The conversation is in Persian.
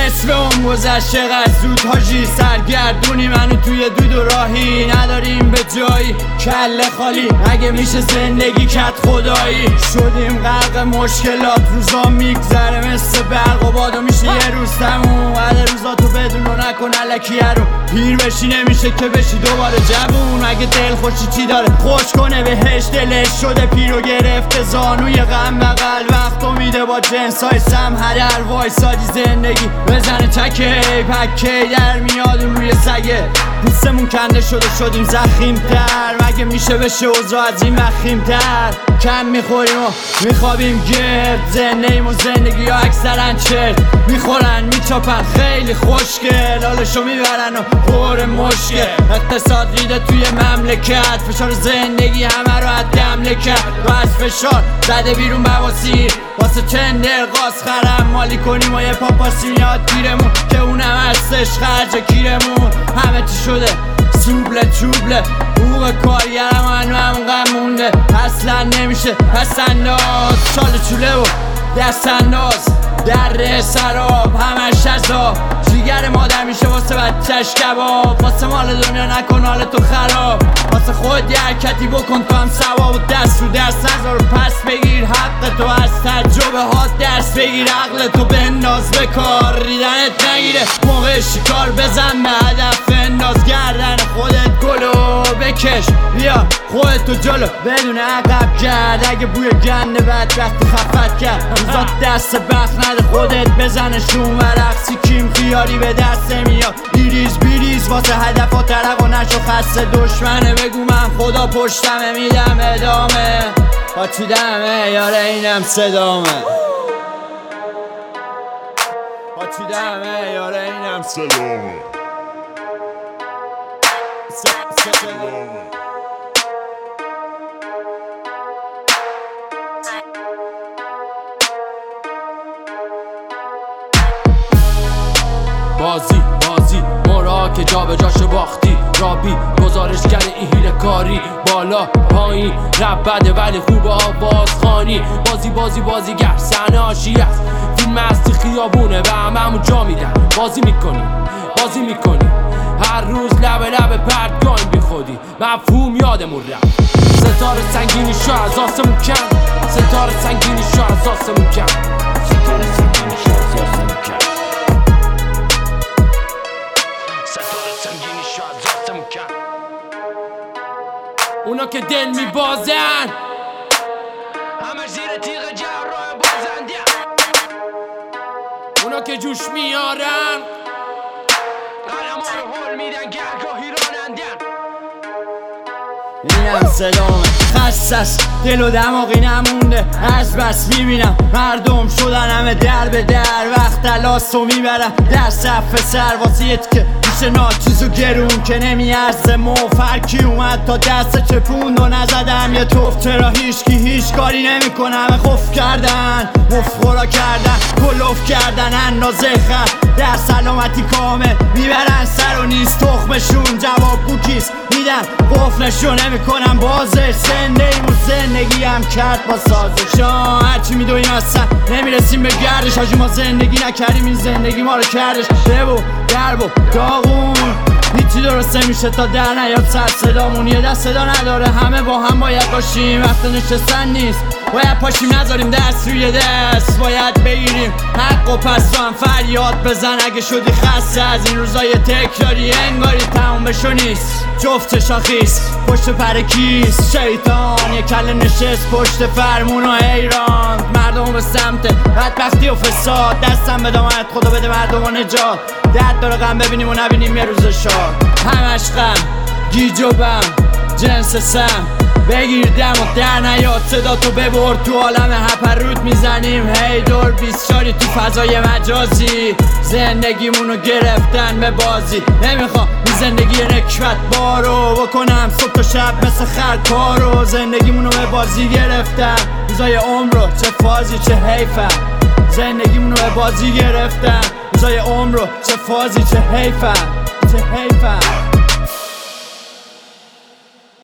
نصف اون گذشت چقدر زود حاجی، سرگردونی منو توی دود و راهی، نداریم به جایی کله خالی، اگه میشه زندگی کت خدایی، شدیم غرق مشکلات، روزا میگذره مثل برق و باد و میشه یه روز تموم، بعد روزا تو بدون و نکن الکی رو پیر بشی، نمیشه که بشی دوباره جوون، اگه دل خوشی چی داره خوش کنه بهش، دلش شده پیر و گرفته زانوی غم بغل، وقت میده با جنسای سم هدر وایسادی زندگی بزنه چکه پکه در میاد روی سگه، پوستمون کنده شده شدیم زخیم تر، مگه میشه بشه اوضاع از این وخیم تر، کم میخوریم و میخوابیم گرد، زندگیم و زندگی ها اکثرا چرت میخورن میچاپن خیلی خوشگل، حالشو میبرن و خور مشکل، اقتصاد ریده توی مملکت، فشار زندگی همه رو از دمله کرد، رو از فشار زده بیرون بواسیر، واسه تندر قاس خرم مالی کنیم و یه پاپاسی میاد گیرمون که اونم هستش خرج کیرمون، همه چی شده سوبله چوبله، حقوق کارگرم هم غم مونده، اصلا نمیشه پس انداز، چاله چوله و دست انداز در سراب همش عذاب، جیگر مادر میشه واسه بچهش کباب، واسه مال دنیا نکن حال تو خراب، واسه خود یه حرکتی بکن تو هم ثواب، و دست رو درس نذار و پس بگیر حق تو، از تجربه ها درس بگیر، عقل تو بنداز به کار، ریدنت نگیره موقع شکار، بزن به هدف انداز، گردن خودت گلو بکش، بیا خودتو جلو بدون عقب کرد، اگه بوی گنده بدبختی خفت کرد، روزا دست بخت نده خودت بزنشون و رقصی کیم خیاری به دست میاد، بیریز بیریز واسه هدف ها ترق و نشو خسته دشمنه، بگو من خدا پشتمه میدم ادامه، پاچیدمه یاره اینم صدامه، پاچیدمه یاره اینم صدامه، بازی مورا که جا به جاش باختی، رابی گزارشگر این هیله کاری، بالا پایین رب بده ولی خوب آواز خانی، بازیگر صحنه عاشی است، فیلم هستی خیابونه و هممون جا میدن، بازی میکنی هر روز لبه پرتگاهیم بی خودی، مفهوم یادمون رفت، ستاره سنگینی شو از آسمون کم، ستاره سنگینی شو از آسمون کم، ستاره سنگینی شو از آسمون کم، ستاره سنگینی شو از آسمون کم، اونا که دل میبازن همه زیر تیغ جراح بازنده، اونا که جوش میارن قلم ها رو حل میدن گرگاهی رانندن، اینم صدامه خستست دل و دماغی نمونده، از بس میبینم مردم شدن همه در به در، وقت تلاس رو میبرم در صف سر، واسه یه که میشه ناچیز و گرون که نمیارزه موف، هرکی اومد تا دست چپوند و نزدم یه توف، چرا هیچ کاری نمیکنه، همه خوف کردن مفخورا کردن کلوف کردن، اندازه خط در سلامتی کامل میبرن سر و نیست تخمشون، جواب بوکیست میدن قفلشو نمیکنم بازش، زندگی هم کرد با سازشان، هرچی میدویم اصلا نمیرسیم به گردش، حاجی ما زندگی نکردیم این زندگی ما رو کردش، شب و درب و داغون، هیچی درسته میشه تا در نیاد سر صدامون، یه دست صدا نداره همه با هم باید باشیم، وقت نشستن نیست باید پاشیم نذاریم دست روی دست، باید بگیریم حق و پس تو هم فریاد بزن، اگه شدی خسته از این روزای تکراری انگاری تموم بشو نیست، جفت شاخیست پشت پر کیست، شیطان یه کله نشست پشت فرمون و حیران، مردم به سمت بدبختی و فساد، دستم به دامنت خدا بده مردم و نجات، درد داره غم ببینیم و نبینیم یه روز شاد، همش غم گیج و بم جنس سم، بگیر دم و در نیاد صدا تو ببر تو عالم هپروت میزنیم، هی دور 24 تو فضای مجازی، زندگیمونو گرفتن به بازی، نمیخوام این زندگی نکبت بارو بکنم صبح تا شب مثل خر کارو، زندگیمونو به بازی گرفتن، روزای عمر رو چه فازی چه حیفم، زندگیمونو به بازی گرفتن، روزای عمر رو چه فازی چه حیفم،